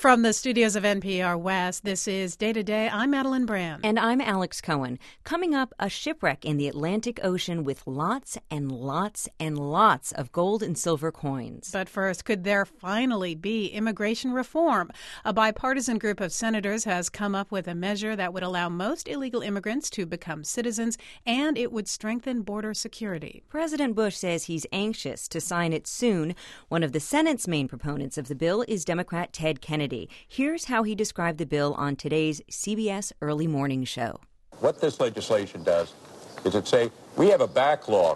From the studios of NPR West, this is Day to Day. I'm Madeline Brand. And I'm Alex Cohen. Coming up, a shipwreck in the Atlantic Ocean with lots and lots and lots of gold and silver coins. But first, could there finally be immigration reform? A bipartisan group of senators has come up with a measure that would allow most illegal immigrants to become citizens, and it would strengthen border security. President Bush says he's anxious to sign it soon. One of the Senate's main proponents of the bill is Democrat Ted Kennedy. Here's how he described the bill on today's CBS Early Morning Show. What this legislation does is it say we have a backlog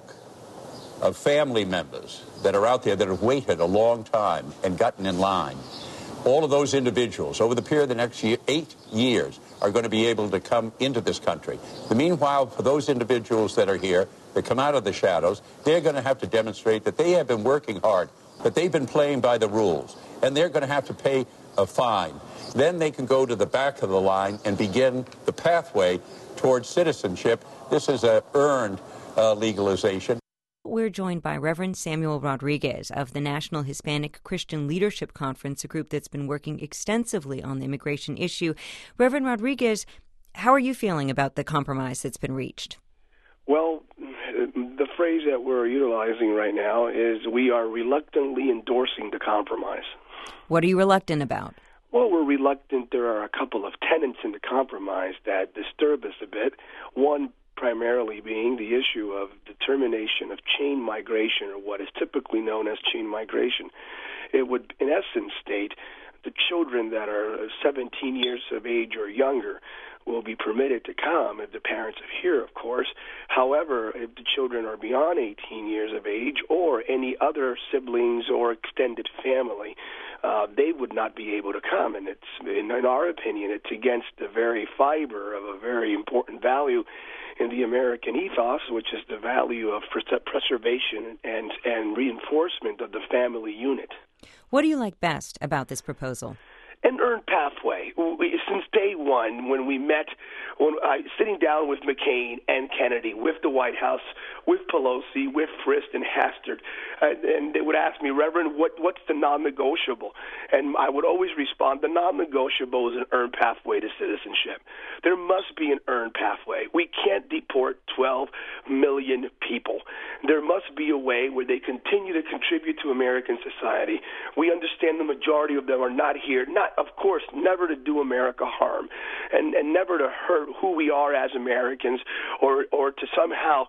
of family members that are out there that have waited a long time and gotten in line. All of those individuals over the period of the next 8 years are going to be able to come into this country. Meanwhile, for those individuals that are here, that come out of the shadows, they're going to have to demonstrate that they have been working hard, that they've been playing by the rules, and they're going to have to pay a fine. Then they can go to the back of the line and begin the pathway towards citizenship. This is an earned legalization. We're joined by Reverend Samuel Rodriguez of the National Hispanic Christian Leadership Conference, a group that's been working extensively on the immigration issue. Reverend Rodriguez, how are you feeling about the compromise that's been reached? Well, the phrase that we're utilizing right now is we are reluctantly endorsing the compromise. What are you reluctant about? Well, we're reluctant. There are a couple of tenets in the compromise that disturb us a bit. One primarily being the issue of determination of chain migration, or what is typically known as chain migration. It would, in essence, state the children that are 17 years of age or younger will be permitted to come if the parents are here, of course. However, if the children are beyond 18 years of age or any other siblings or extended family, they would not be able to come. And it's, in our opinion, it's against the very fiber of a very important value in the American ethos, which is the value of preservation and reinforcement of the family unit. What do you like best about this proposal? An earned pathway. Since day one, when we met, sitting down with McCain and Kennedy, with the White House, with Pelosi, with Frist and Hastert, and they would ask me, Reverend, what's the non-negotiable? And I would always respond, the non-negotiable is an earned pathway to citizenship. There must be an earned pathway. We can't deport 12 million people. There must be a way where they continue to contribute to American society. We understand the majority of them are not here, of course, never to do America harm and never to hurt who we are as Americans or to somehow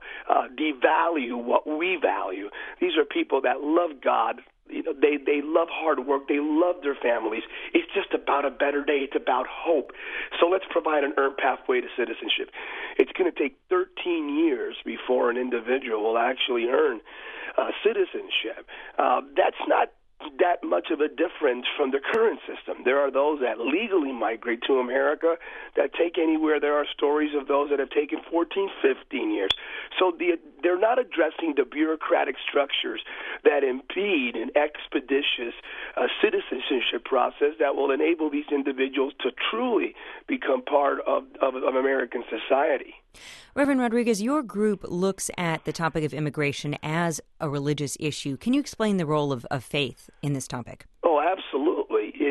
devalue what we value. These are people that love God. You know, they love hard work. They love their families. It's just about a better day. It's about hope. So let's provide an earned pathway to citizenship. It's going to take 13 years before an individual will actually earn citizenship. That's not that much of a difference from the current system. There are those that legally migrate to America that take anywhere. There are stories of those that have taken 14, 15 years. So they're not addressing the bureaucratic structures that impede an expeditious citizenship process that will enable these individuals to truly become part of American society. Reverend Rodriguez, your group looks at the topic of immigration as a religious issue. Can you explain the role of faith in this topic? Oh, absolutely.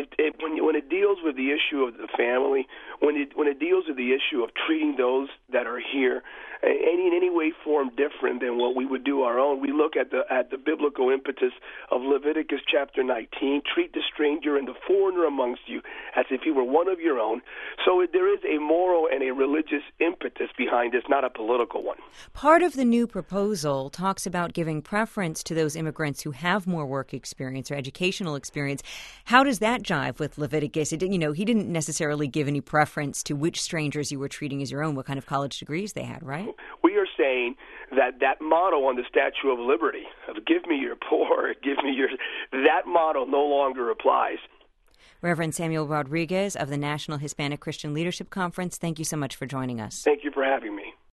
When it deals with the issue of the family, when it deals with the issue of treating those that are here in any way, form different than what we would do our own, we look at the biblical impetus of Leviticus chapter 19. Treat the stranger and the foreigner amongst you as if he were one of your own. So there is a moral and a religious impetus behind this, not a political one. Part of the new proposal talks about giving preference to those immigrants who have more work experience or educational experience. How does that jive with Leviticus? He didn't necessarily give any preference to which strangers you were treating as your own, what kind of college degrees they had, right? We are saying that motto on the Statue of Liberty of give me your poor, that motto no longer applies. Reverend Samuel Rodriguez of the National Hispanic Christian Leadership Conference, thank you so much for joining us. Thank you for having me.